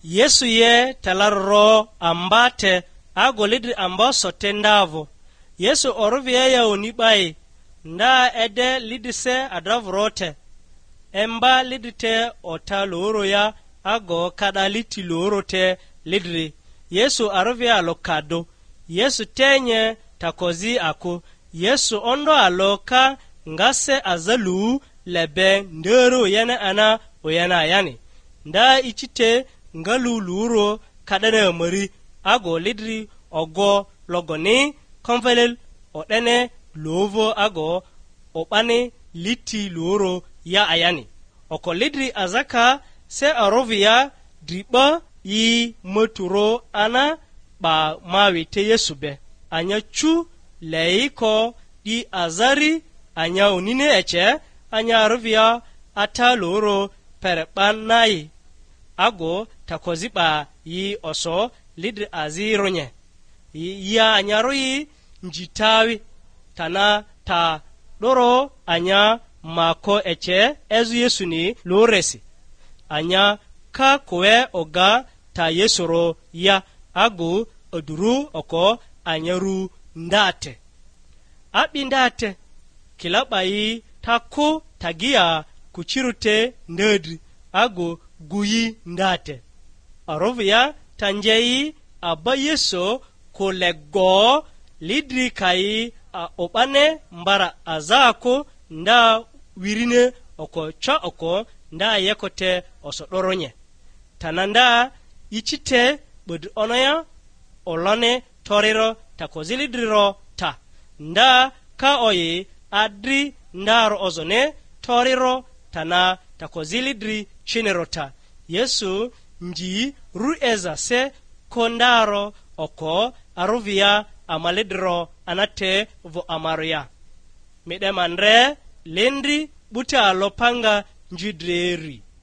Yesu ye talarro ambate ago lidri amba sote ndavo. Yesu oruvia ya unibai nda ede lidise adravrote emba lidite ota loro ya ago kada liti loro te lidri. Yesu aruvia alokado. Yesu tenye takozi ako. Yesu ondo aloka ngase azalu lebe ndero yana ana oyana yani. Nda ichite ngalu luro kadane mari ago lidri ogo logoni konvelel odene lovo ago opane liti luro ya ayani. Oko lidri azaka se arovia driba yi moturo ana ba mawite Yesube. Anya chu leiko di azari anya unine eche anya arovia ata loro perbanai. Ago takoziba yi oso lidri azironye. Ya anyaro yi njitawi tana ta doro anya mako eche ezu Yesu ni loresi. Anya ka kowe oga ta Yesuro ya ago oduru oko anyaru ndate. Abi ndate kilaba yi tako tagia kuchirute ndedri ago guyi ndate. Arovia tanjeyi aba Yeso kolego lidri kai opane mbara azako nda wirine oko cha oko nda yekote osodoronye. Tananda ichite bud onoya olane toriro takozilidriro ta. Nda ka oye adri ndaro ozone toriro tana takozilidri chinerota. Yesu nji rueza se kondaro oko aruvia amalidro anate vo amaria. Midemandre lendri buta lopanga njidreri.